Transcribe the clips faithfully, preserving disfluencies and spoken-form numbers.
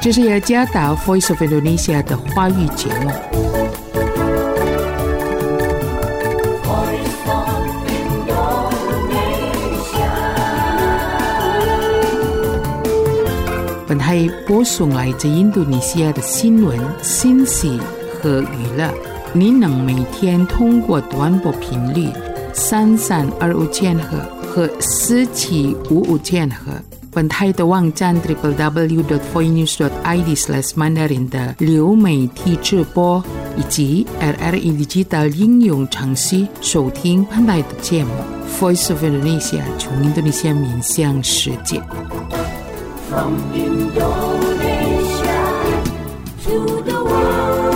这是雅加达 Voice of Indonesia 的华语节目。本台播送来自印度尼西亚的新闻、信息和娱乐。您能每天通过短波频率三三二五千赫和四七五五千赫，本台的网站 double-u double-u double-u dot voinews dot i d slash mandarin 的流媒体直播以及 R R I Digital 应用程序收听本台的节目 Voice of Indonesia 从印度尼西亚面向世界。From Indonesia to the world.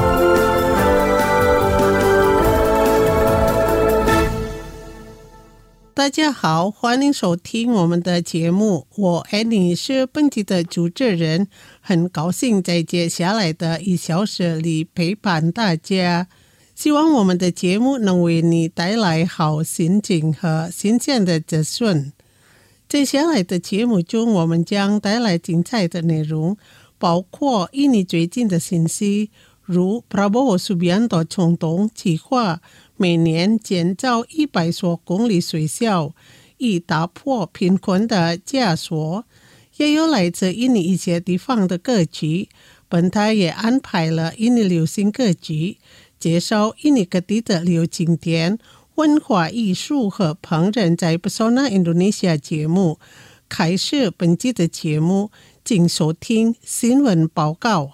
大家好，欢迎收听我们的节目，我 Annie 是本期的主持人，很高兴在接下来的一小时里陪伴大家，希望我们的节目能为你带来好心情和新鲜的资讯。接下来的节目中，我们将带来精彩的内容，包括印尼最近的信息，如 Prabowo Subianto 总统计划每年建造一百所公立学校，以打破贫困的枷锁。也有来自印尼一些地方的歌曲，本台也安排了印尼流行歌曲，介绍印尼各地的旅游景点、文化艺术和烹饪在 Pesona Indonesia 节目。开始本期的节目，请收听新闻报告。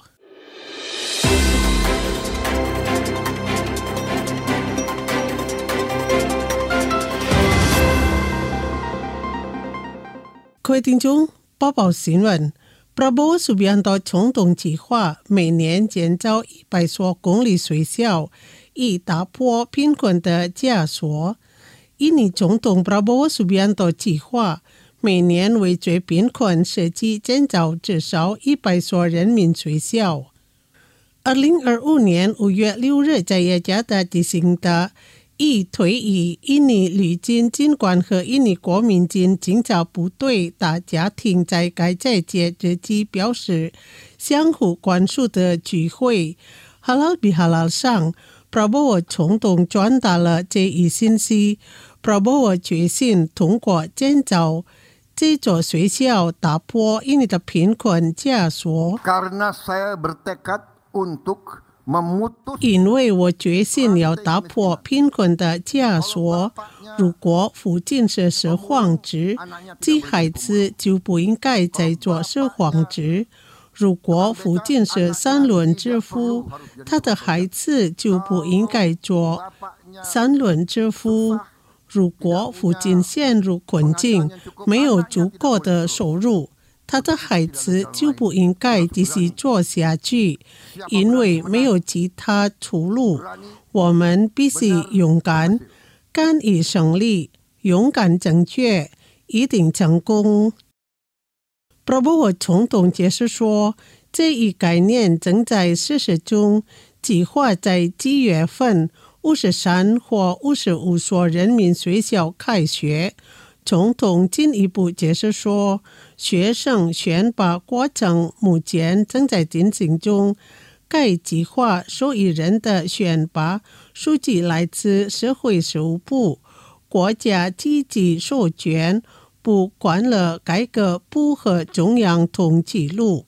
各位听众，报报新闻。Prabowo Subianto 总统计划每年建造一百所公立学校，以打破贫困的枷锁。印尼总统 Prabowo Subianto 计划每年为最贫困社区建造至少一百所人民学校。二零二五年五月六日在雅加达举行的以退役印尼旅军军官和印尼国民军警察部队的家庭在该在节日期表示相互关注的聚会。Halal Bihalal 上 Prabowo 总统传达了这一信息。Prabowo 决心通过建造这座学校打破印尼的贫困枷锁。 Karena saya bertekad untuk 因为我决心要打破贫困的枷锁，如果父亲是说谎子，这孩子就不应该再做说谎子；如果父亲是三轮之夫，他的孩子就不应该做三轮之夫；如果父亲陷入困境，没有足够的收入，他的孩子就不应该继续做下去，因为没有其他出路。我们必须勇敢，敢于胜利，勇敢正确，一定成功。Prabowo 总统解释说，这一概念正在实施中，计划在几月份五十三或五十五所人民学校开学。总统进一步解释说，学生选拔过程目前正在进行中，该计划受益人的选拔数据来自社会事务部，国家积极授权部管了该个部和中央统计录。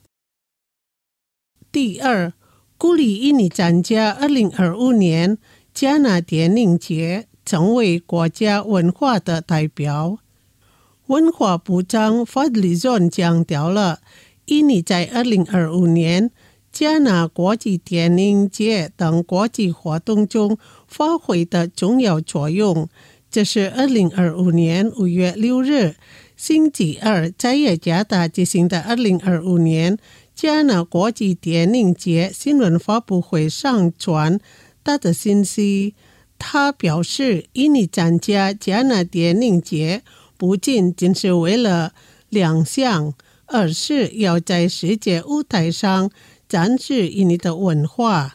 第二，鼓励印尼参加二零二五年加纳电影节，成为国家文化的代表。文化部长 Fadlizon 强调了印尼在二零二五年加纳国际电影节等国际活动中发挥的重要作用。这是二零二五年五月六日星期二在雅加达举行的二零二五年加纳国际电影节新闻发布会上传他的信息。他表示，印尼参加加纳电影节不仅仅是为了亮相，而是要在世界舞台上展示印尼的文化。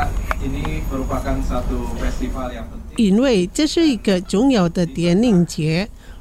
因为这是一个重要的电影节，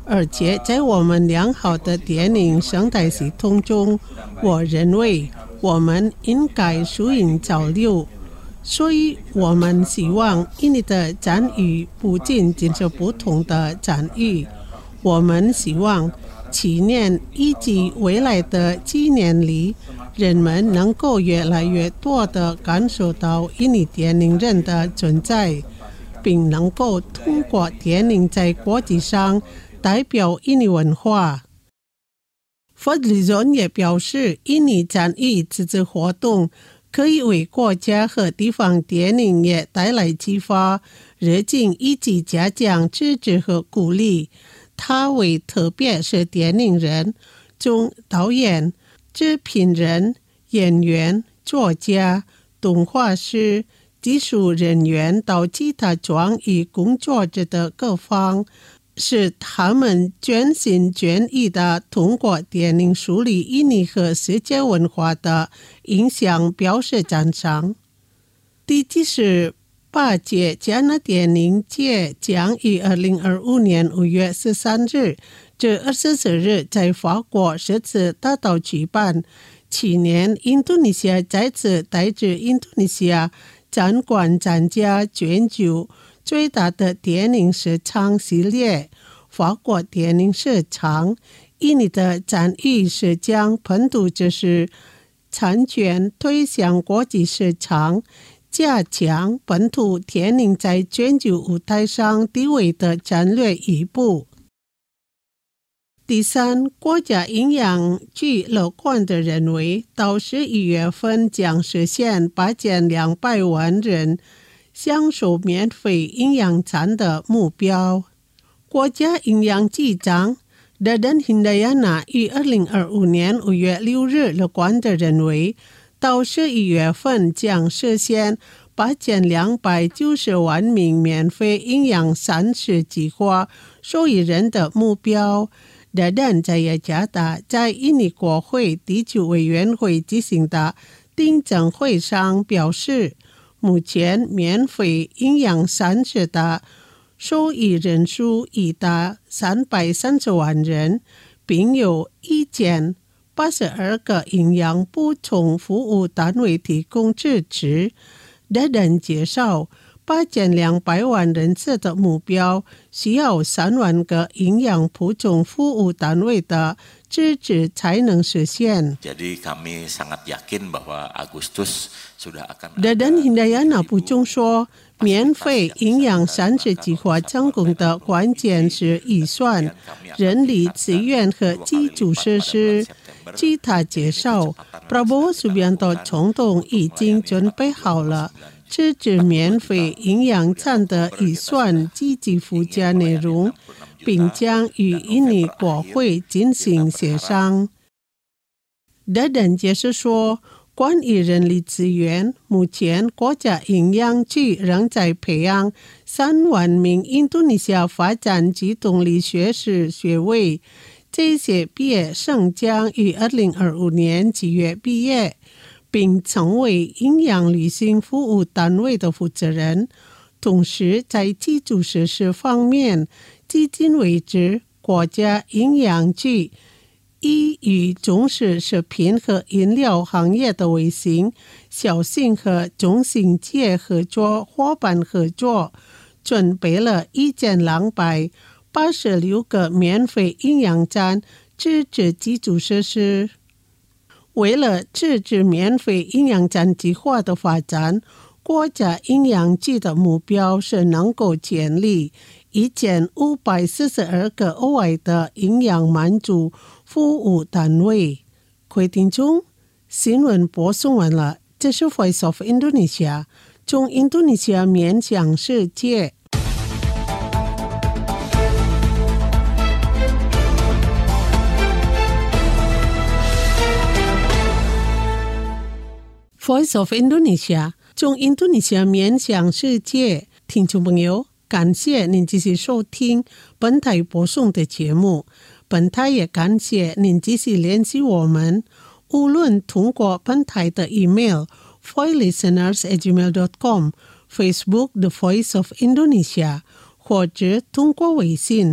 而且在我们良好的电影生态系统中，我认为我们应该顺应潮流。所以我们希望印尼的参与不仅仅是不同的参与，我们希望去年以及未来的几年里，人们能够越来越多地感受到印尼电影人的存在，并能够通过电影在国际上代表印尼文化。佛里总也表示，印尼参与此次活动可以为国家和地方电影业带来激发、热情以及加强支持和鼓励。他为特别是电影人、中导演、制片人、演员、作家、动画师、技术人员到其他专业工作者的各方，使他们全心全意地通过电影树立印尼和世界文化的影响表示赞赏。第七十八届加拿大电影节将于二零二五年五月十三日至二十四日在法国首次大道举办。去年印度尼西亚再次带着印度尼西亚展馆参加全球最大的电影市场系列法国电影市场。印尼的参与是将本土知识产权推向国际市场，加强本土电影在全球舞台上地位的战略一步。第三，国家营养局乐观地认为，到十一月份将实现八千两百万人享受免费营养餐的目标。国家营养局长Dadan Hindayana于二零二五年五月六日乐观地认为，到十一月份将实现八千两百九十万名免费营养膳食计划受益人的目标。Dadan 在雅加达在印尼国会地区委员会举行的听证会上表示，目前免费营养膳食的受益人数已达三百三十万人，并有一千八十二个营养补充服务单位提供支持。Dadan 介绍，八千两百万人次的目标需要三万个营养补充服务单位的支持才能实现。 Jadi kami sangat yakin bahwa Agustus sudah akan. Dadan Hindayana补充说，免费营养膳食计划成功的关键是预算、人力资源和基础设施。据他介绍， Prabowo Subianto 总统已经准备好了支持免费营养餐的预算及其附加内容，并将与印尼国会进行协商。Dadan 解释说，关于人力资源，目前国家营养局仍在培养三万名印度尼西亚发展及动力学士学位，这些毕业生将于二零二五年七月毕业，并成为营养旅行服务单位的负责人。同时在基础设施方面，迄今为止国家营养局已与中式食品和饮料行业的微型、小型和中型企业合作伙伴合作，准备了一千两百八十六个免费营养餐支持基础设施。为了支持免费营养餐计划的发展，国家营养局的目标是能够建立一千五百四十二个额外的营养满足服务单位。各位听众，新闻播送完了，这是 Voice of Indonesia， 从印度尼西亚面向世界。Voice of Indonesia， 从印度尼西亚面向世界。听众朋友，感谢您继续收听本台播送的节目。本台也感谢您继续联系我们，无论通过本台的 email voice listeners at gmail dot com、Facebook The Voice of Indonesia， 或者通过微信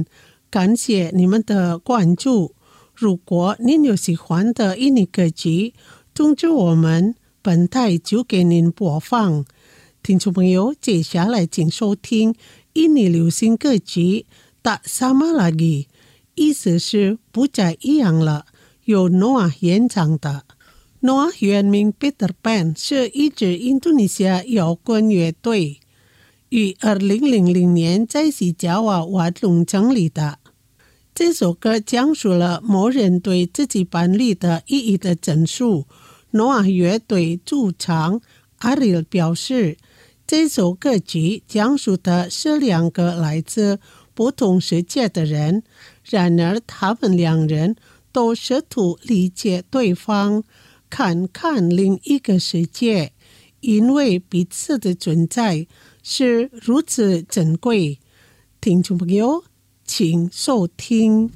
感谢你们的关注。如果您有喜欢的印尼歌曲，通知我们，本台就给您播放。听众朋友，接下来请收听印尼流行歌曲《Tak Sama Lagi》，意思是不再一样了，由 Noah 演唱的。Noah 原名 Peter Pan， 是一支印度尼西亚摇滚乐队，于二零零零年在西爪哇瓦隆成立的。这首歌讲述了某人对自己伴侣的意义的陈述。Noah 乐队主唱 Ariel 表示，这首歌曲讲述的是两个来自不同世界的人，然而他们两人都试图理解对方，看看另一个世界，因为彼此的存在是如此珍贵。听众朋友，请收听。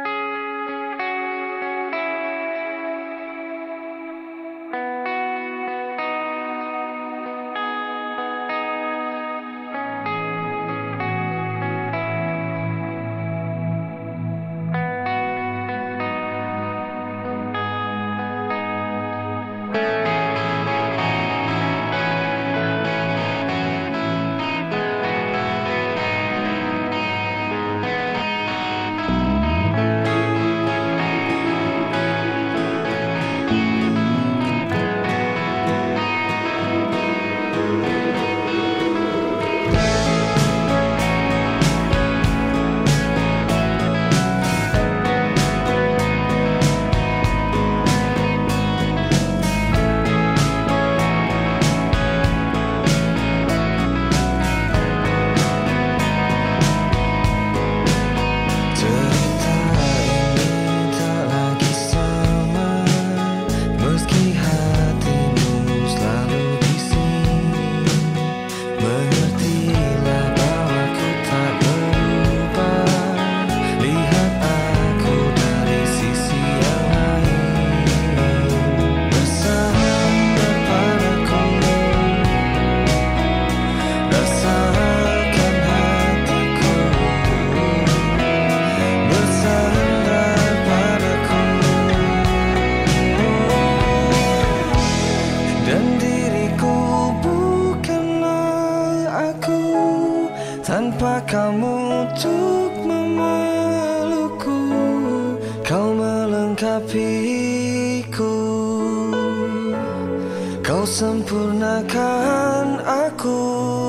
Tanpa kamu untuk memelukku, kau melengkapiku, kau sempurnakan aku.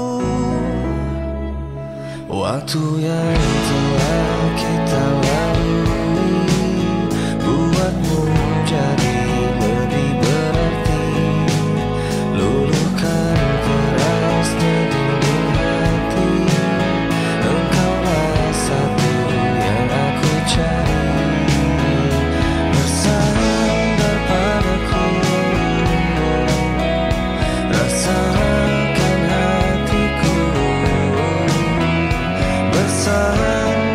Waktu yang telah kita lalui buatmu jadi lebih berarti. Luluhkan kerasnya dinding hati, engkaulah satu yang aku cari. Bersandar padaku, rasakan hatiku. Bersandar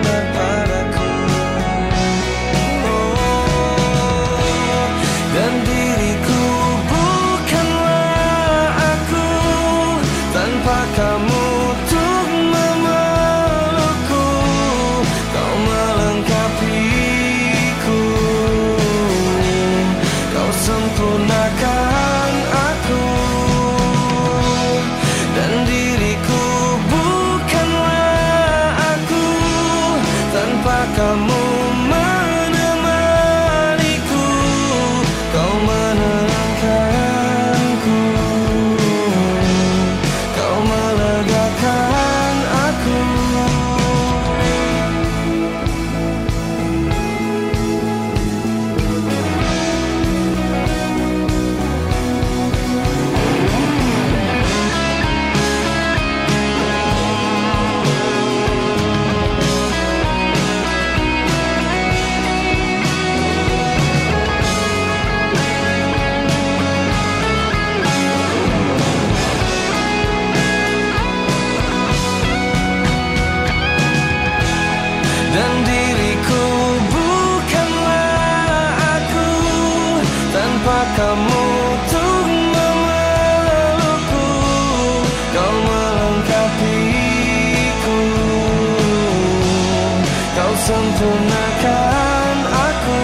sempurnakan aku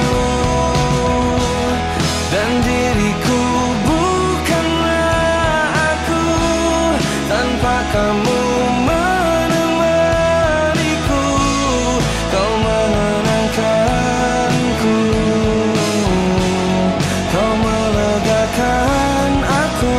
dan diriku bukanlah aku tanpa kamu menemaniku, kau menenangkanku, kau melegakan aku.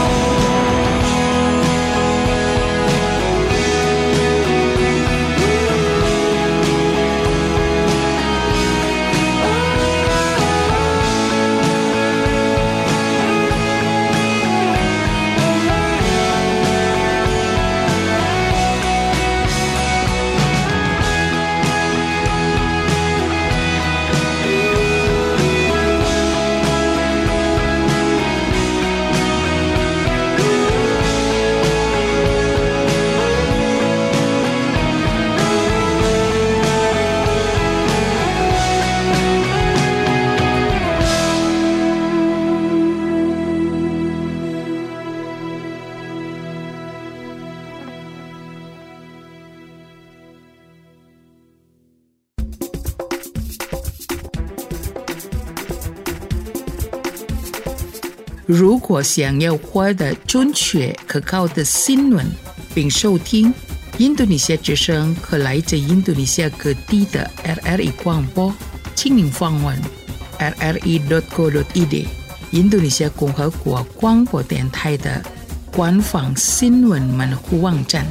如果想要获得准确可靠的新闻，并收听印度尼西亚之声和来自印度尼西亚各地的 R R I 广播，请您访问 r r i dot co dot i d 印度尼西亚共和国广播电台的官方新闻门户网站。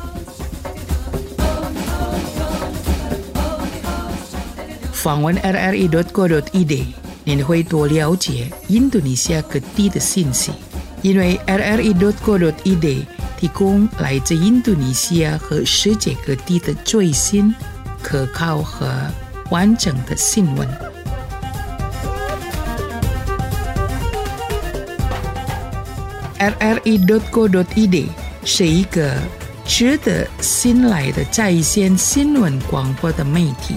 访问 r r i dot co dot i d， 您会多了解印度尼西亚各地的信息，因为 r r i dot co dot i d 提供来自印度尼西亚和世界各地的最新、可靠和完整的新闻。r r i dot co dot i d 是一个值得信赖的在线新闻广播的媒体。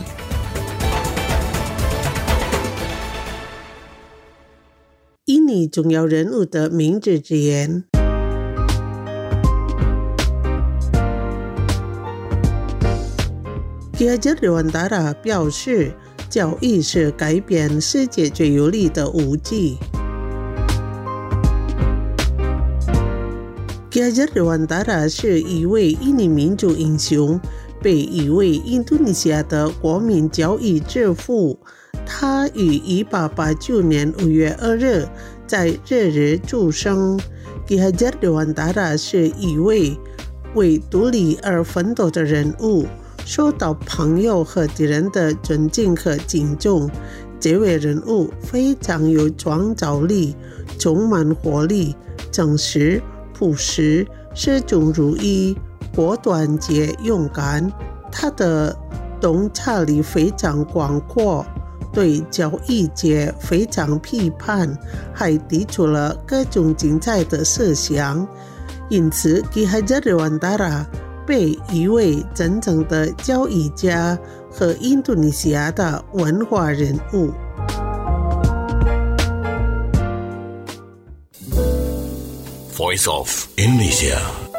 印尼重要人物的明日之言。Ki Hajar Dewantara 表示，教育是改变世界最有力的武器。Ki Hajar Dewantara 是一位印尼民主英雄，被一位印度尼西亚的国民教育之父。他于一八八九年五月二日在这日出生。Ki Hajar Dewantara 是一位为独立而奋斗的人物，受到朋友和敌人的尊敬和敬重。这位人物非常有创造力，充满活力，诚实、朴实、始终如一，果断且勇敢。他的洞察力非常广阔，对教育界非常批判，还提出了各种精彩的思想。因此 Ki Hajar Dewantara 被一位真正的教育家和印度尼西亚的文化人物。 Voice of Indonesia。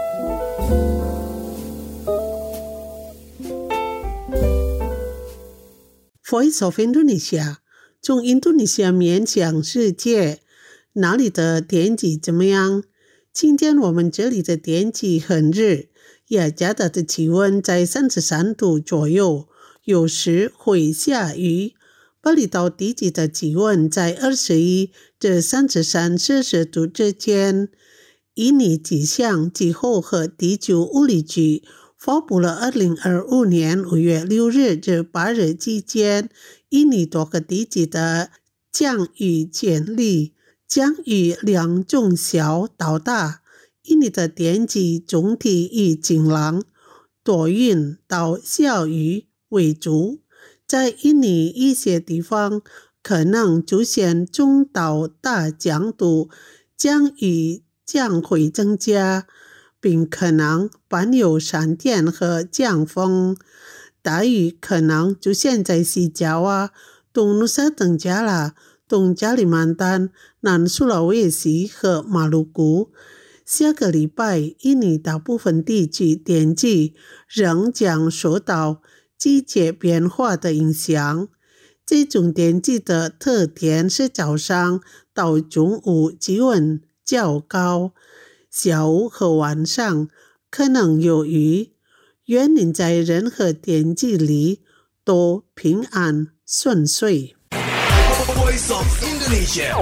Voice of Indonesia 从印度尼西亚面向世界，哪里的天气怎么样？今天我们这里的天气很热，雅加达的气温在三十三度左右，有时会下雨。巴厘岛地区的气温在二十一至三十三摄氏度之间。印尼气象、气候和地球物理局发布了二零二五年五月六日至八日期间印尼多个地区的降雨潜力，降雨量中小到大。印尼的天气总体以晴朗、多云到小雨为主，在印尼一些地方可能出现中到大强度降雨，将会增加，并可能伴有闪电和强风。大雨可能出现在西爪哇、东努沙登加拉、东加里曼丹、南苏拉威西和马鲁古。下个礼拜，印尼大部分地区天气仍将受到季节变化的影响。这种天气的特点是早上到中午气温较高，下午和晚上可能有雨。愿你在任何天气里都平安顺遂。 Voice of Indonesia。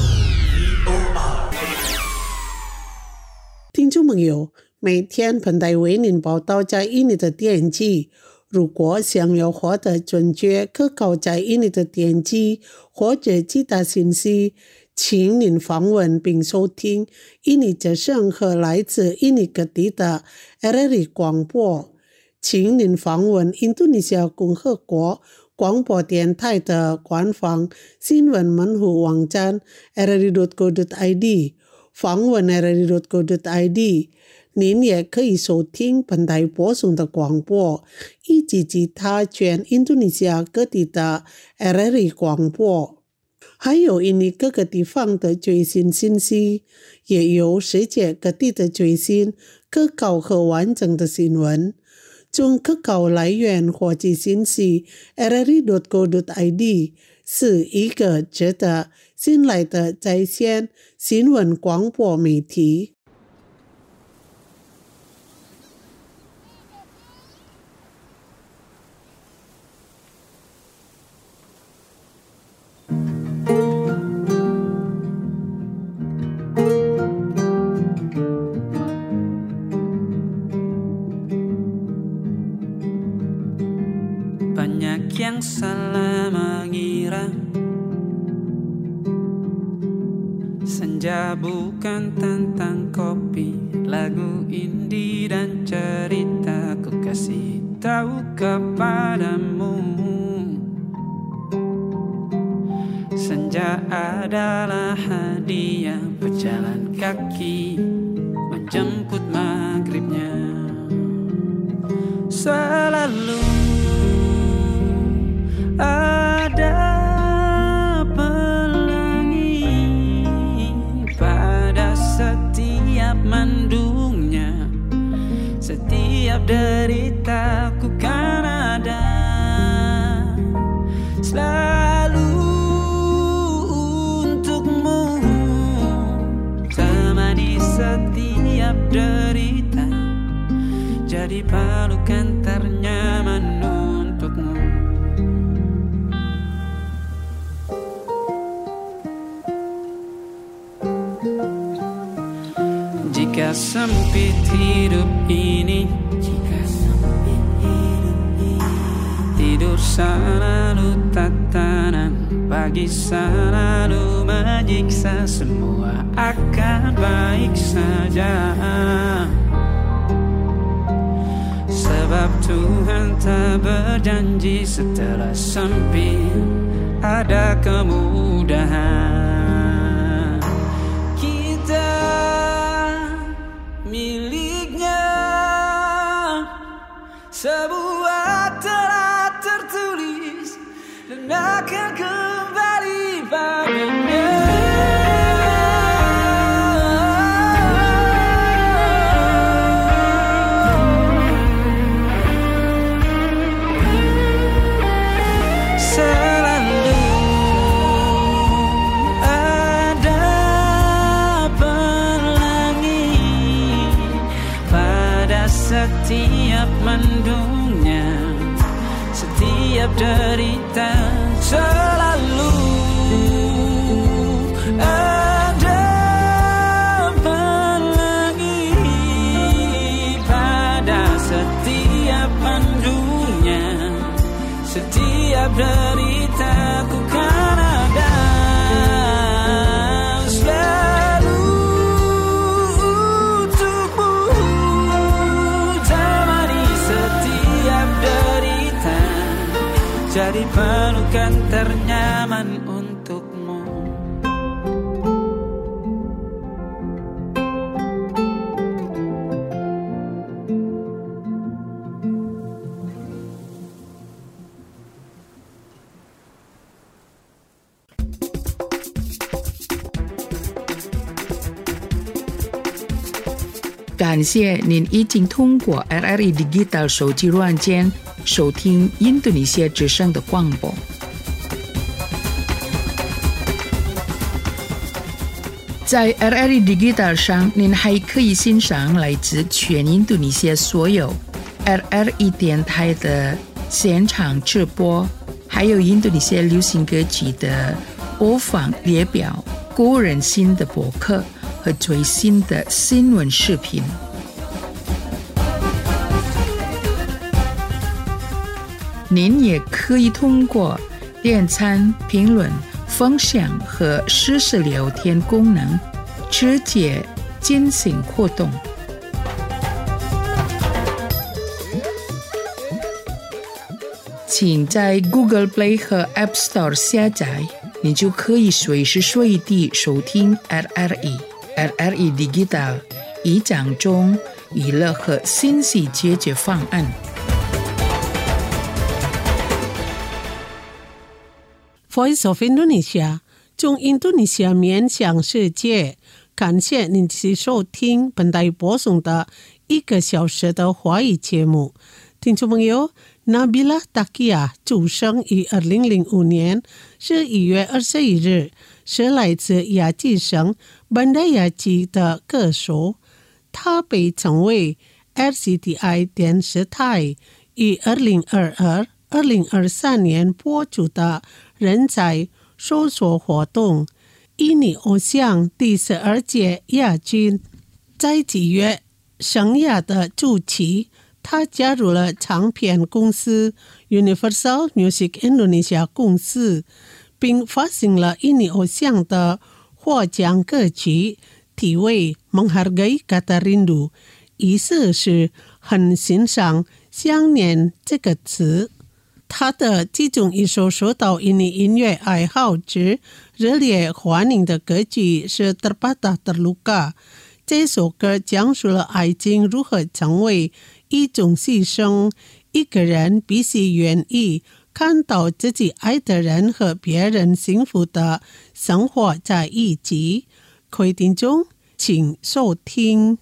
听众朋友，每天彭台为您报道在印尼的天气。如果想要获得准确可靠在印尼的天气或者其他信息，请您访问并收听印尼之声和来自印尼各地的 R R I 广播。请您访问印度尼西亚共和国广播电台的官方新闻门户网站 r r i dot co dot i d， 访问 r r i dot co dot i d， 您也可以收听本台播送的广播，以及其他全印度尼西亚各地的 R R I 广播，还有印尼各个地方的最新信息，也有世界各地的最新可靠和完整的新闻。从可靠来源获取信息 r r i dot co dot i d 是一个值得信赖的在线新闻广播媒体。 Banyak yang salah mengira senja bukan tentang kopi, lagu indie dan cerita ku kasih tahu kepadamu. Senja adalah hadiah berjalan kaki menjemput maghribnya. Selalu ada pelangi pada setiap mendungnya, setiap deritaku kan ada selalu untukmu, temani setiap derita, jadi pelukan ternyaman untukmu. Jika sempit hidup ini, jika sempit hidup ini, tidur selalu tatanan, pagi selalu menyiksa, semua akan baik saja. Sebab Tuhan tak berjanji setelah sempit ada kemudahan. Miliknya sebuah telah tertulis dan akan kembali padanya. Setiap mendungnya, setiap derita, selalu ada pelangi pada setiap mendungnya, setiap derita ku kan ada. Jadi pelukan ternyaman untukmu. 感谢您已经通过 R R E Digital 手机软件收听印度尼西亚之声的广播。在 R R E Digital 上，您还可以欣赏来自全印度尼西亚所有 R R E 电台的现场直播，还有印度尼西亚流行歌曲的播放列表、个人新的博客和最新的新闻视频。您也可以通过点赞、评论、分享和实时聊天功能直接进行互动。请在 Google Play 和 App Store 下载，你就可以随时随地收听 R R E、R R E Digital 一讲中娱乐和信息解决方案。 Voice of Indonesia 从印度尼西亚面向世界，感谢您收听本台播送的一个小时的华语节目。听众朋友，Nabila Takia 出生于二零零五年十一月二十一日，是来自雅基省班达雅基的歌手。他被称为 R C T I 电视台于二零二二、二零二三年播出的人才搜索活动印尼偶像第十二届亚军。在几月生涯的初期，他加入了唱片公司 Universal Music Indonesia 公司，并发行了印尼偶像的获奖歌曲，题为 Menghargai Kata Rindu， 意思是很欣赏想念这个词。他的其中一首受到印尼音乐爱好者热烈欢迎的歌曲是 Terpatah Terluka。 这首歌讲述了爱情如何成为一种牺牲，一个人必须愿意看到自己爱的人和别人幸福的生活在一起。各位听众，请收听。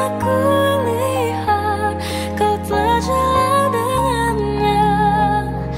aku lihat kau telah jalan dengannya,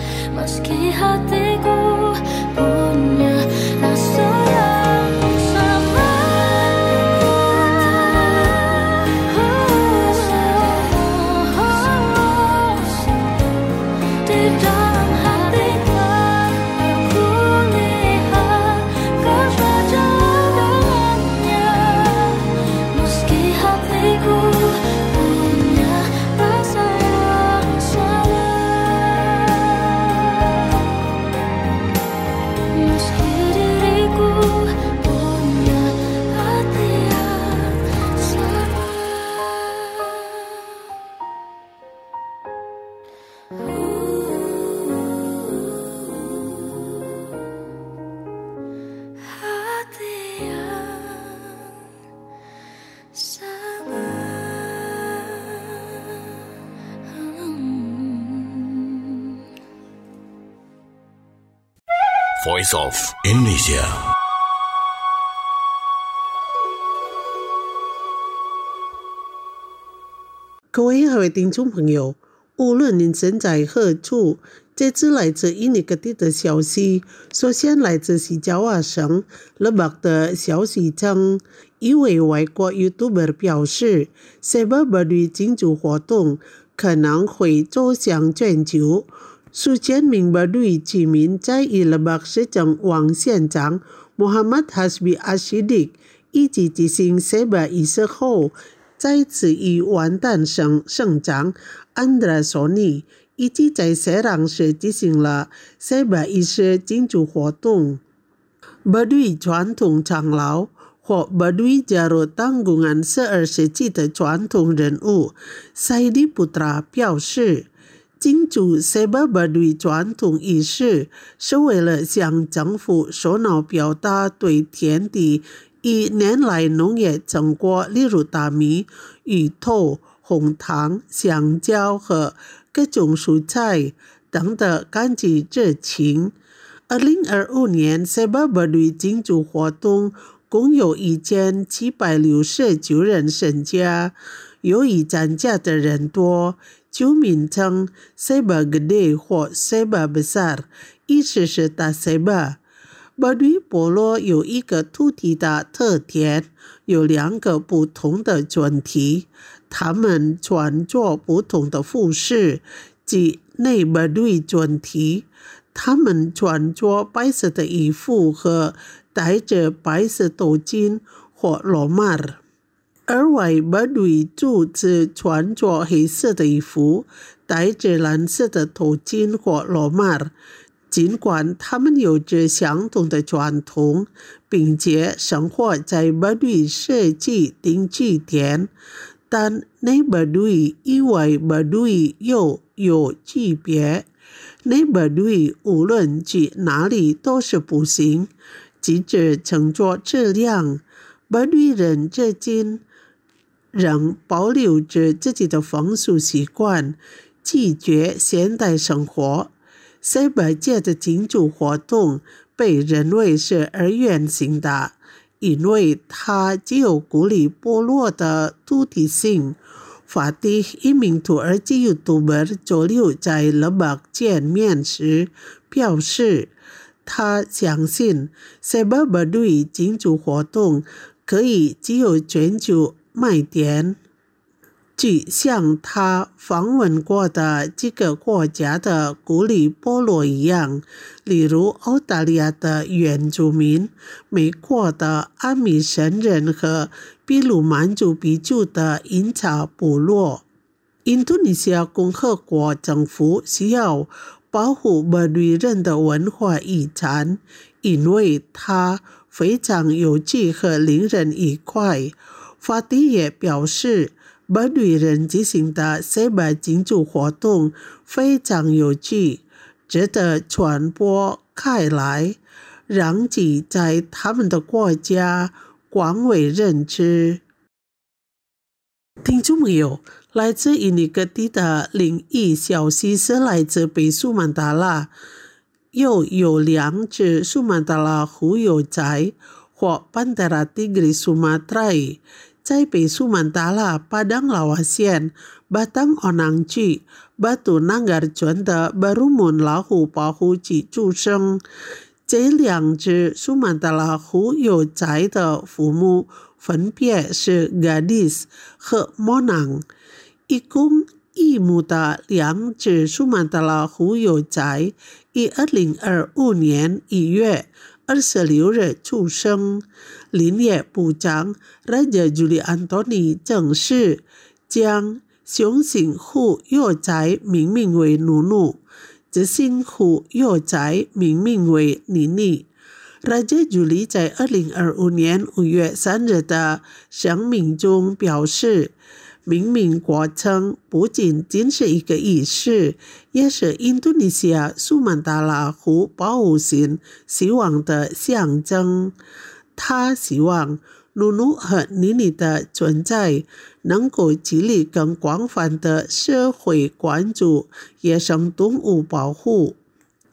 Voice of Indonesia。 各位好，听众朋友，无论您身在何处，这次来自印尼各地的消息，首先来自西爪哇省勒bắc的消息称，一位外国 YouTuber 表示 ，Saber Baduy 庆祝活动可能会走向全球。数千名 Baduy 居民在以勒bắc市政王县长 Muhammad Hasbi Ashidik 一起执行 Saber 仪式后，在此以完蛋省省长 Andra Soni 以及在塞朗市进行了 Saber 仪式庆祝活动。Baduy 传统长老或 Baduy Jarut Tanggungan 十二世纪的传统人物 Saidi Putra 表示，庆祝 Saber Baduy 传统仪式是为了向政府首脑表达对田地一年来农业成果，例如大米、芋头、红糖、香蕉和各种蔬菜等的感激之情。二零二五年 Saber Baduy 庆祝活动共有一千七百六十九人参加，由于参加的人多，就名称 Saber Gede 或 Saber Besar， 意思是大 Saber。Baduy 部落有一个土地的特点，有两个不同的主题，他们穿着不同的服饰，即内 Baduy 主题，他们穿着白色的衣服和戴着白色头巾或罗马儿，而外 Baduy 族只穿着黑色的衣服，戴着蓝色的头巾或罗马儿。尽管他们有着相同的传统，并且生活在 Baduy 社区定居点，但内 Baduy 以外 Baduy 又有区别。内 Baduy 无论去哪里都是步行，即使乘坐车辆。Baduy 人至今仍保留着自己的风俗习惯，拒绝现代生活。Saber 节的庆祝活动被认为是二元性的，因为它既有鼓励部落的土地性。Fatih 一名土耳其 YouTuber 周六在勒bắc见面时表示，他相信 Saber Baduy 庆祝活动可以具有全球卖点。据像他访问过的几个国家的孤立部落一样，例如澳大利亚的原住民、美国的阿米什人和秘鲁蛮族鼻族的印查部落。印度尼西亚共和国政府需要保护 Baduy 人的文化遗产，因为它非常有趣和令人愉快。法蒂也表示，Baduy 人进行的 Saber 庆祝活动非常有趣，值得传播开来，让其在他们的国家广为人知。听众朋友，来自印尼各地的另一消息是来自北苏门答腊，又有两只苏门答腊虎幼崽或 Panthera tigris sumatrai在北苏门答腊巴当拉瓦县巴当奥囊区Batu Nanggar村的巴鲁门老虎保护区出生。这两只苏门答腊虎幼崽的父母分别是 Gadis 和 Monang， 一共一母的两只苏门答腊虎幼崽于二零二五年一月二十六日出生。林业部长 Raja Juli Antoni 正式将雄性虎幼崽命名为努努，雌性虎幼崽命名为妮妮。Raja Juli 在二零二五年五月三日的声明中表示，命名过程不仅仅是一个仪式，也是印度尼西亚苏门答腊虎保护性希望的象征。他希望努努和妮妮的存在能够激励更广泛的社会关注野生动物保护。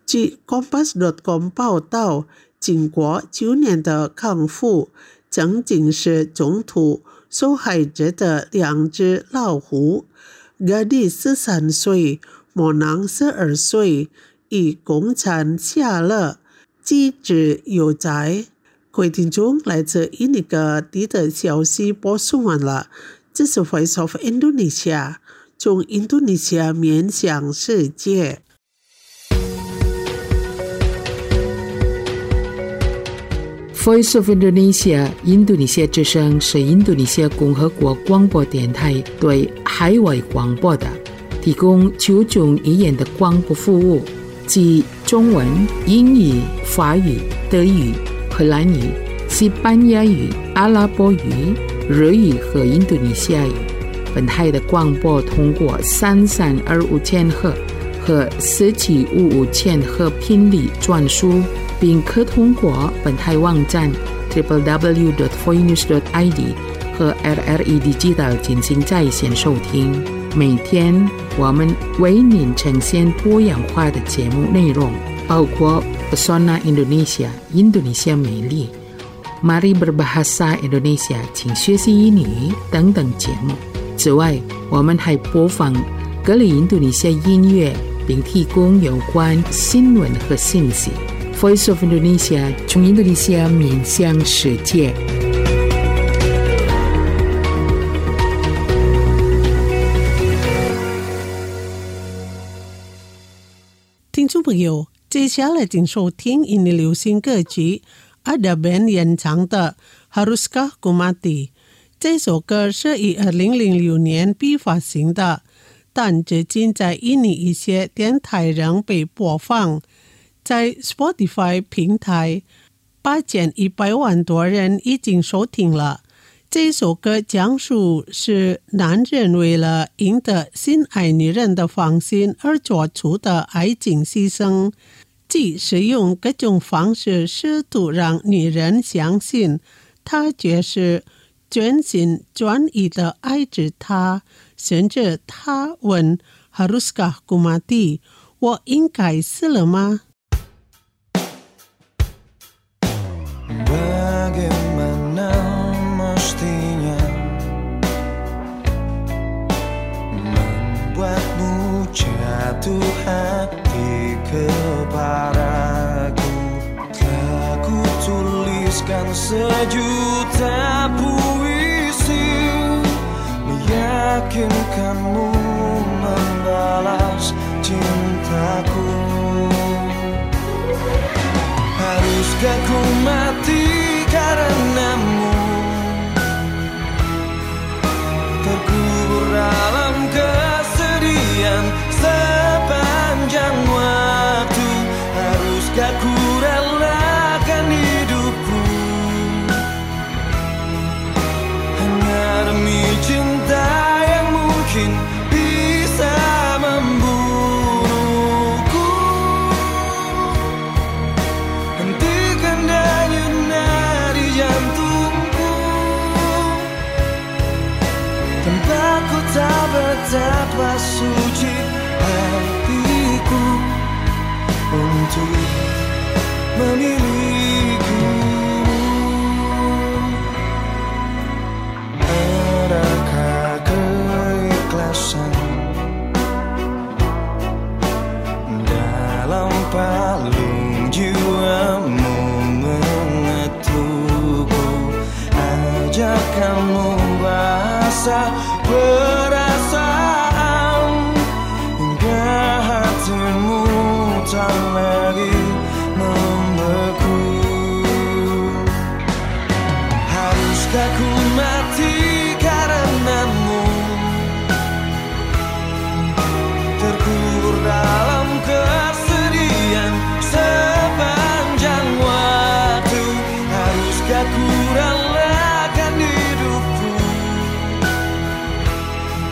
据 Kompas dot com 报道，经过九年的康复，曾经是中途受害者的两只老虎 ，Gadis 十三岁，莫囊十二岁，已共产下了机智有在。各位听众，来自印尼各地的消息播送完了，这是 Voice of Indonesia， 从印度尼西亚面向世界。 Voice of Indonesia 印度尼西亚之声是印度尼西亚共和国广播电台对海外广播的，提供九种语言的广播服务，即中文、英语、法语、德语、荷兰语、西班牙语、阿拉伯语、日语和印度尼西亚语。本台的广播通过三三二五千赫和四七五五千赫频率转输，并可通过本台网站 double u double u double u dot voinews dot i d 和 R R E Digital 进行在线收听。每天我们为您呈现多样化的节目内容，包括 Pesona Indonesia 印度尼西亚美丽、Mari Berbahasa Indonesia 请学习英语等等节目。此外，我们还播放各类印度尼西亚音乐，并提供有关新闻和信息。Voice of Indonesia 从印度尼西亚面向世界。 听众朋友，接下来请收听印尼流行歌曲 Ada Band 演唱的 Haruskah Ku Mati。这首歌是以二零零六年被发行的，但至今在印尼一些电台仍被播放。在 Spotify 平台，八千一百万多人已经收听了。这首歌讲述是男人为了赢得心爱女人的芳心而做出的爱情牺牲，即使用各种方式试图让女人相信他却是全心全意的爱着她，甚至他问 Haruskah Ku Mati， 我应该死了吗 ？Bagaimana mestinya membuatmu jatuh hati kepadaku? Telah ku tuliskan sejuta puisi, meyakinkanmu membalas cintaku. Haruskah ku mati karenamu, terkubur dalam kesedihan sepanjang waktu? Haruskah ku relakan hidupku hanya demi cinta yang mungkin bisa membunuhku? Hentikan denyut nadi jantungku, tanpa ku tahu betapa suci hatiku untuk memilikimu. Adakah keikhlasan dalam palung jiwamu mengetukku? Ajakkanmu basah perasaan hingga hatimu tak lagi membeku. Haruskah ku mati karenamu, terkubur dalam kesedihan sepanjang waktu? Haruskah ku relakan hidupku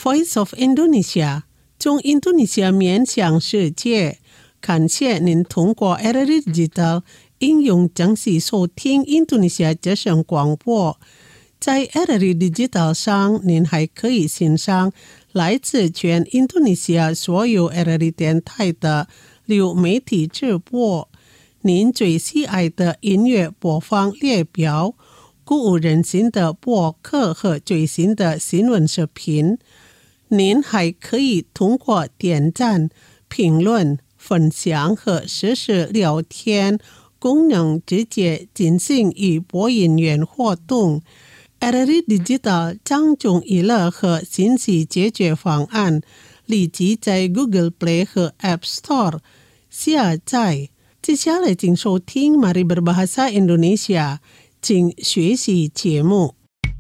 Voice of Indonesia 从印度尼西亚面向世界，感谢您通过 R R I Digital 应用正式收听印度尼西亚之声广播。在 R R I Digital 上，您还可以欣赏来自全印度尼西亚所有 R R I 电台的流媒体直播，您最喜爱的音乐播放列表，鼓舞人心的播客和最新的新闻视频。您还可以通过点赞、评论、分享和实时聊天功能直接进行与播音员活动。R R I Digital 掌中娱乐和信息解决方案，立即在 Google Play 和 App Store 下载。接下来请收听 Mari Berbahasa Indonesia， 请学习节目。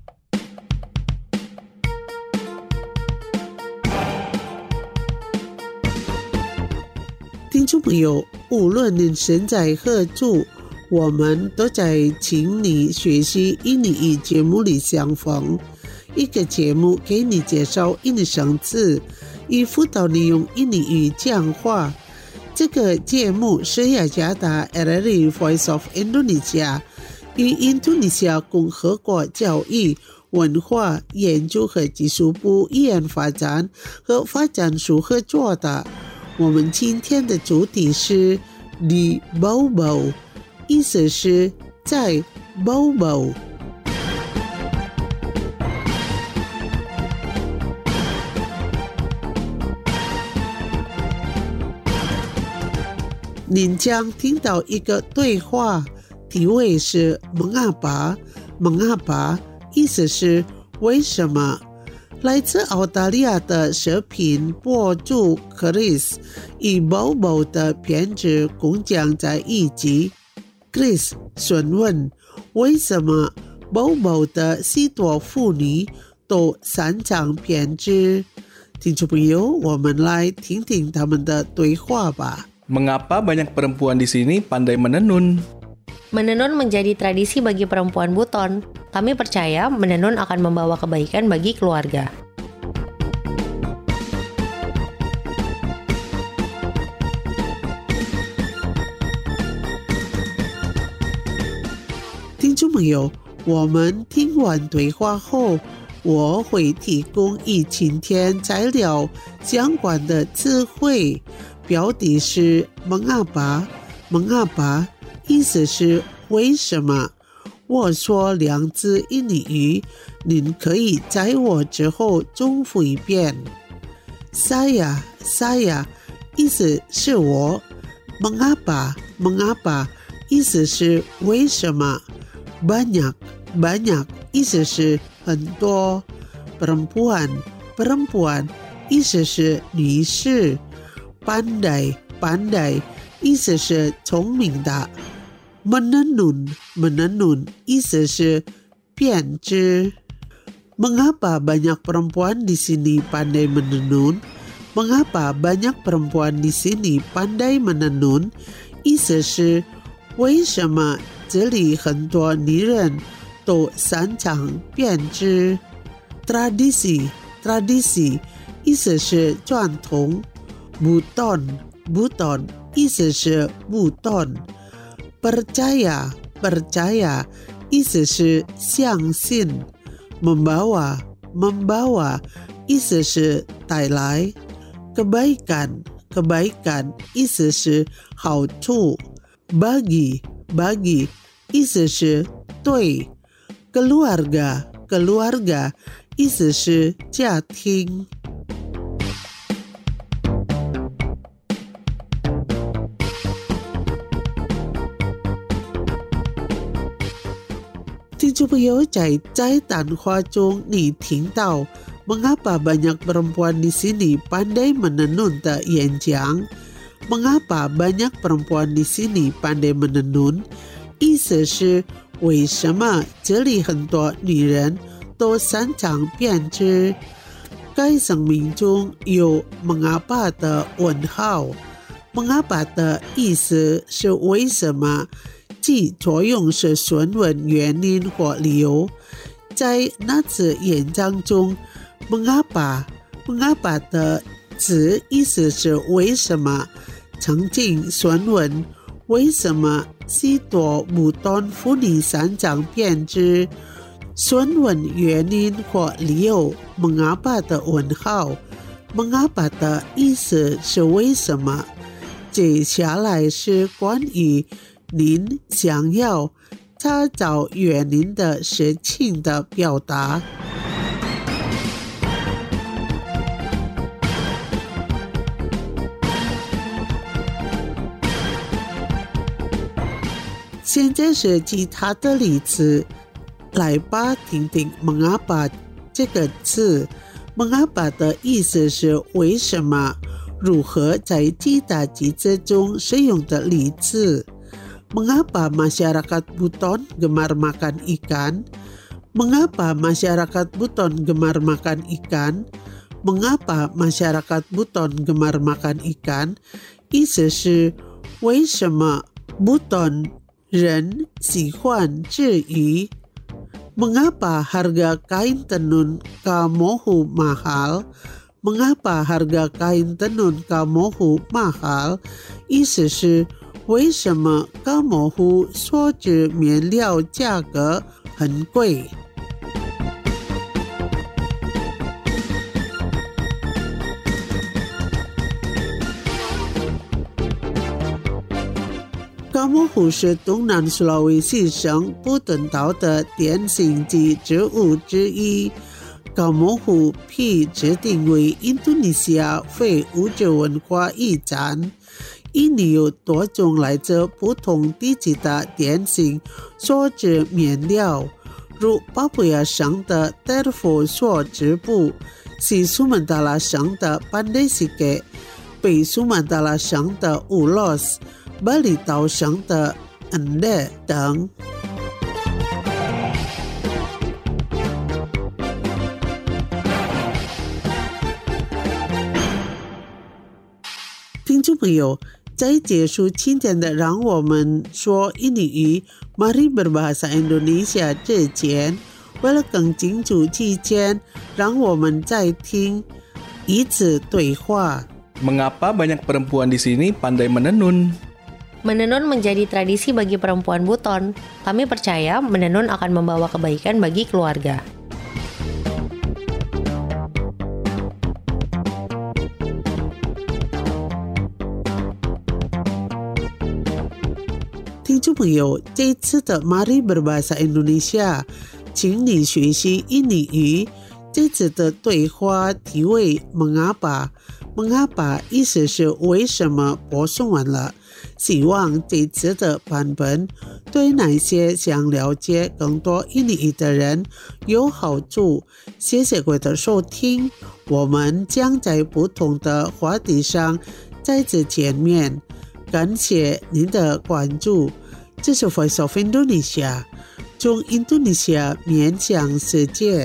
听众朋友，无论您身在何处，我们都在请你学习印尼语节目里相逢。一个节目给你介绍印尼生词，以辅导你用印尼语讲话。这个节目是雅加达 R R I Voice of Indonesia 与印度尼西亚共和国教育、文化研究和技术部语言发展和发展署合作的。我们今天的主题是 di bawah， 意思是在 bawah。您将听到一个对话，题目是 Mengapa Mengapa， 意思是为什么。来自澳大利亚的视频博主 Chris 与 Bobo 的编织工匠在一起。 Chris 询问为什么 Bobo 的许多妇女都擅长编织。听众朋友，我们来听听他们的对话吧。 Mengapa banyak perempuan di sini pandai menenun? Menenun menjadi tradisi bagi perempuan Buton. Kami percaya menenun akan membawa kebaikan bagi keluarga. 听众朋友，我们听完对话后，我会提供与今天材料相关的词汇。标题是 Mengapa Mengapa， 意思是为什么。我说两字印尼语，您可以在我之后重复一遍。Saya Saya， 意思是我。Mengapa Mengapa， 意思是为什么。Banyak Banyak， 意思是很多。Perempuan Perempuan， 意思是女士。Pandai Pandai， 意思是聪明的。Menenun Menenun， 意思是编织。Mengapa banyak perempuan di sini pandai menenun？ Mengapa banyak perempuan di sini pandai menenun？ 意思是为什么这里很多女人都擅长编织。Tradisi Tradisi， 意思是传统。Buton Buton， 意思是布顿。Percaya Percaya， 意思是相信。Membawa Membawa， 意思是带来。Kebaikan Kebaikan， 意思是好处。Bagi Bagi， 意思是对。Keluarga Keluarga， 意思是家庭。听众朋友，在在谈话中你听到 Mengapa banyak perempuan di sini pandai menenun 的演讲。 Mengapa banyak perempuan di sini pandai menenun， 意思是为什么这里很多女人都擅长编织。该声明中有 Mengapa 的问号。 Mengapa 的意思是为什么，即作用是询问原因或理由。在那次演讲中 Mengapa mengapa 的字意思是为什么，曾经询问为什么许多牡丹妇女生长变质，询问原因或理由 mengapa 的问号， mengapa 的意思是为什么。接下来是关于您想要查找原因的事情的表达。现在是其他的例子，来吧，听听 mengapa 这个字。mengapa 的意思是为什么，如何在其他句子中使用的例子。Mengapa masyarakat Buton gemar makan ikan? Mengapa masyarakat Buton gemar makan ikan? Mengapa masyarakat Buton gemar makan ikan? 意思是为什么 Buton 人喜欢吃鱼。Mengapa harga kain tenun kamohu mahal? Mengapa harga kain tenun kamohu mahal? 意思是为什么高模糊梭织棉料价格很贵？高模糊是东南苏拉威西省布顿岛的典型级植物之一。高模糊被指定为印度尼西亚非物质文化遗产。印尼有多种来自不同地区的典型梭织面料，如巴布亚省的德尔福梭织布，西苏门答腊省的班德西给，北苏门答腊省的乌洛斯，巴厘岛省的恩勒等。听众朋友，在结束今天的让我们说印尼语 Mari berbahasa Indonesia 之前，为了更清楚期间，让我们再听一次对话。 Mengapa banyak perempuan di sini pandai menenun? Menenun menjadi tradisi bagi perempuan Buton. Kami percaya menenun akan membawa kebaikan bagi keluarga. 听众朋友，这次的 Mari berbahasa Indonesia， 请你学习印尼语。这次的对话题为 Mengapa， Mengapa 意思是为什么，播送完了。希望这次的版本对那些想了解更多印尼语的人有好处。谢谢各位的收听，我们将在不同的话题上再次见面。感谢您的关注，这是 Voice of Indonesia， 从印度尼西亚面向世界。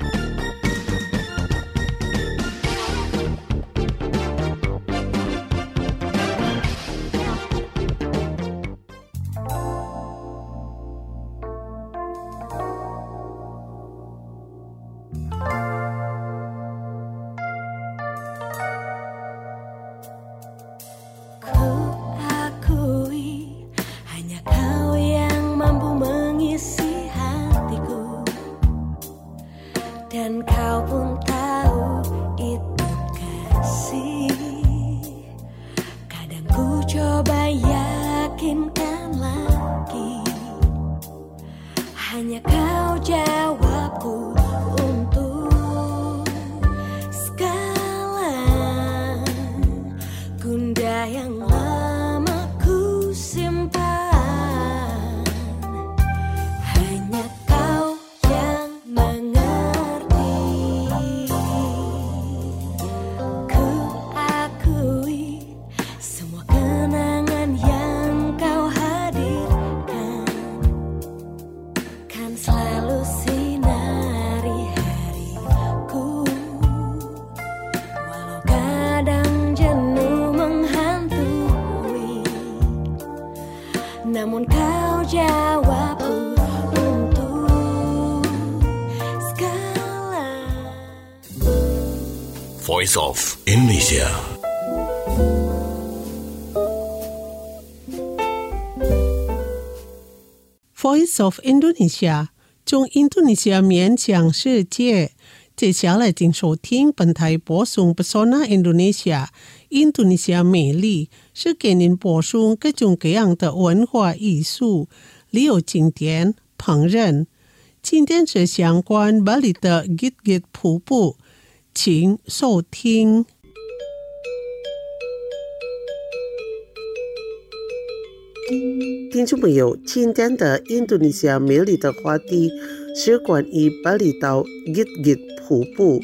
Dan kau pun tahu itu kasih. Kadang ku coba yakinkan lagi, hanya kau jawabku untuk sekarang. Gundah yang lama ku simpan, hanya kau yang mengerti. Selalu sinar Voice of Indonesia. Voice of Indonesia 中印度尼西亚面向世界。接下来请收听本台播送 Pesona Indonesia 印度尼西亚美丽，是给您播送各种各样的文化艺术、旅游景点、烹饪。今天是相关巴黎的 Git-Git 瀑布，请收听。 听众朋友，今天的印度尼西亚美丽的话题是关于巴厘岛 Git-Git 瀑布。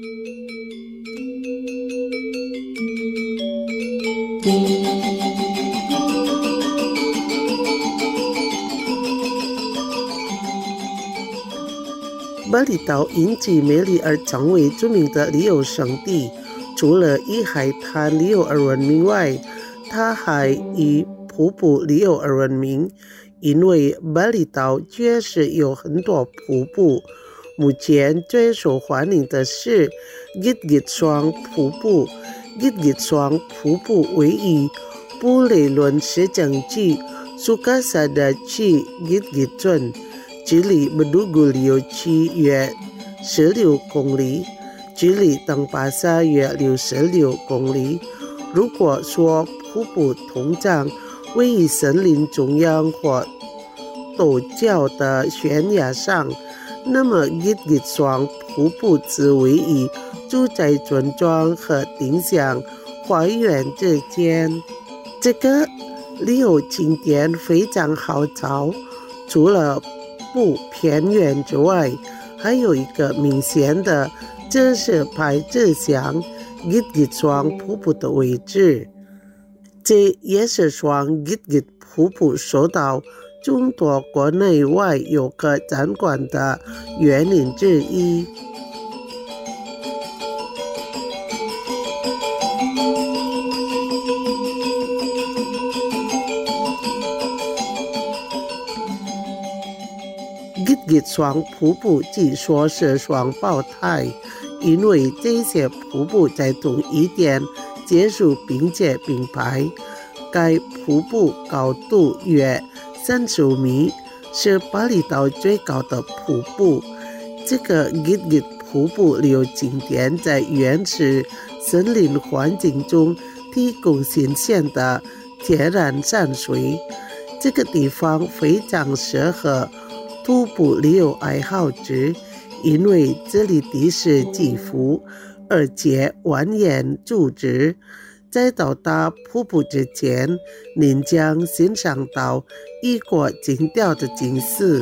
巴厘岛因其美丽而成为著名的旅游胜地，除了以海滩旅游而闻名外，它还以瀑布旅游而闻名。因为巴厘岛确实有很多瀑布，目前最受欢迎的是 Git-Git 双瀑布。Git-Git 双瀑布位于布雷伦市政区苏卡萨达区 Git-Git 镇，距离布杜古旅游区约十六公里，距离登巴萨约六十六公里。如果说瀑布通常位于森林中央或陡峭的悬崖上，那么 Git-Git 双瀑布只位于住宅村庄和丁香花园之间。这个旅游景点非常好找，除了不偏远之外，还有一个明显的自是拍照相 Git-Git 双瀑布的位置。这也是双 Git-Git 瀑布受到众多国内外游客参观的原因之一。Git-Git 双瀑布据说是双胞胎，因为这些瀑布在同一天结束并且并排。该瀑布高度约三十五米，是巴厘岛最高的瀑布。这个 Git-Git 瀑布旅游景点在原始森林环境中提供新鲜的天然山水。这个地方非常适合徒步旅游爱好者，因为这里地势起伏，而且蜿蜒组织。在到达瀑布之前，您将欣赏到异国情调的景色。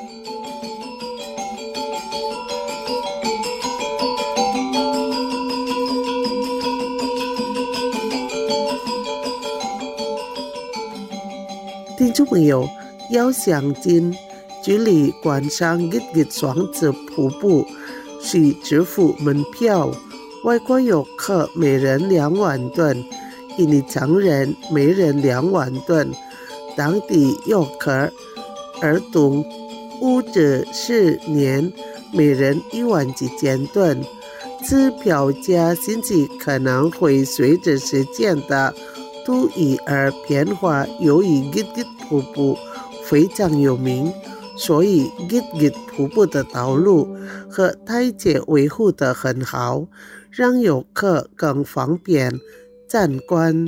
听众朋友，要详尽距离观赏 Git-Git 双子瀑布，需支付门票。外国游客每人两万盾，印尼常人每人两万盾，当地游客、儿童五至十年每人一万几千吨。此票价薪资可能会随着时间的推移而变化。由于 Git-Git 瀑布非常有名，所以 Git-Git 瀑布的道路和台阶维护得很好，让游客更方便参观。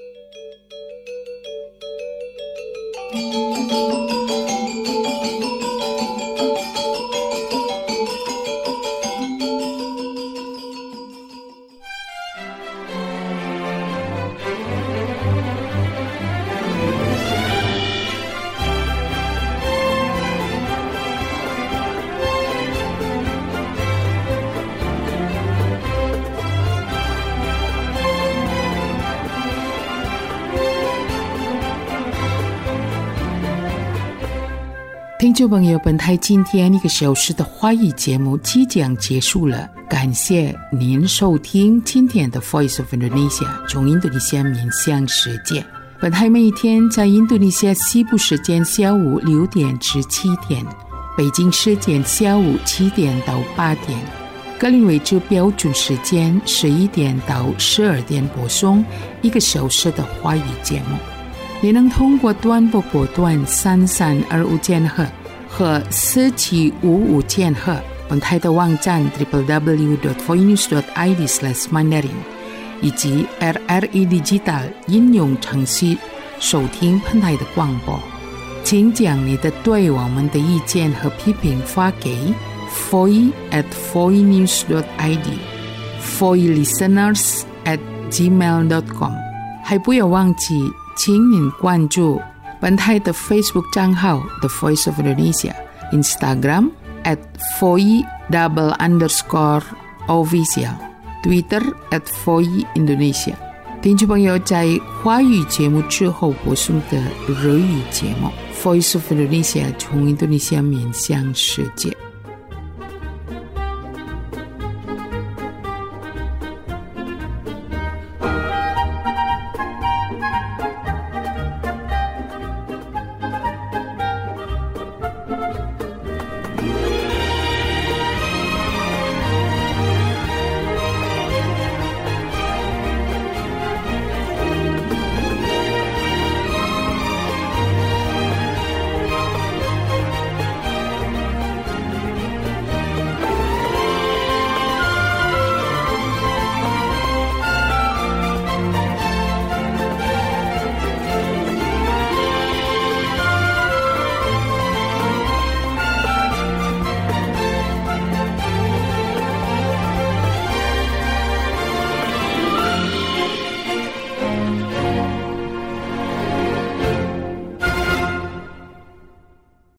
听众朋友，本台今天一个小时的华语节目即将结束了，感谢您收听今天的 Voice of Indonesia 从印度尼西亚面向世界。本台每一天在印度尼西亚西部时间下午六点至七点，北京时间下午七点到八点。 格林威治标准时间十一点到十二点播送一个小时的华语节目。你能通过短波波段三三二五千赫和四七五五千赫，本台的网站 double-u double-u double-u dot voinews dot i d slash mandarin 以及 R R E Digital 应用程序收听本台的广播。请将你的对我们的意见和批评发给 voice at voinews dot i d voice listeners at gmail dot com。 还不要忘记请您关注本台的 Facebook 账号 The Voice of Indonesia， Instagram at voice double underscore official， Twitter at voice Indonesia。 听众朋友，在华语节目之后播送的日语节目 Voice of Indonesia 从印度尼西亚面向世界。